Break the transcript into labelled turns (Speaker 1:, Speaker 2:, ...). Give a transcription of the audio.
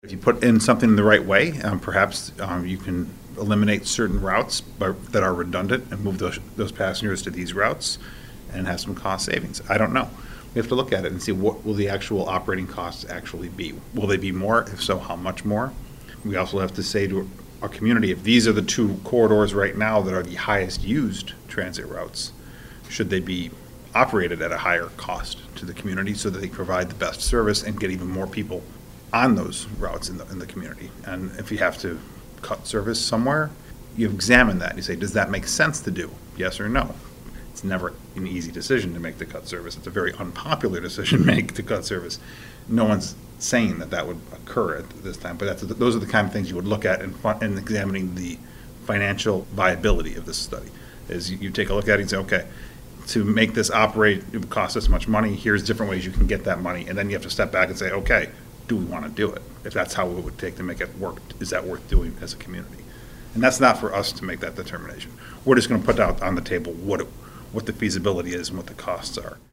Speaker 1: If you put in something the right way, perhaps you can eliminate certain routes that are redundant and move those passengers to these routes and have some cost savings. I don't know. We have to look at it and see what will the actual operating costs actually be. Will they be more? If so, how much more? We also have to say to our community, if these are the two corridors right now that are the highest used transit routes, should they be operated at a higher cost to the community so that they provide the best service and get even more people on those routes in the community? And if you have to cut service somewhere, you examine that. You say, does that make sense to do? Yes or no? It's never an easy decision to make the cut service. It's a very unpopular decision to make to cut service. No one's saying that would occur at this time, but those are the kind of things you would look at in examining the financial viability of this study. Is you take a look at it and say, okay, to make this operate, it would cost us much money. Here's different ways you can get that money. And then you have to step back and say, okay, do we want to do it? If that's how it would take to make it work, is that worth doing as a community? And that's not for us to make that determination. We're just going to put out on the table what the feasibility is and what the costs are.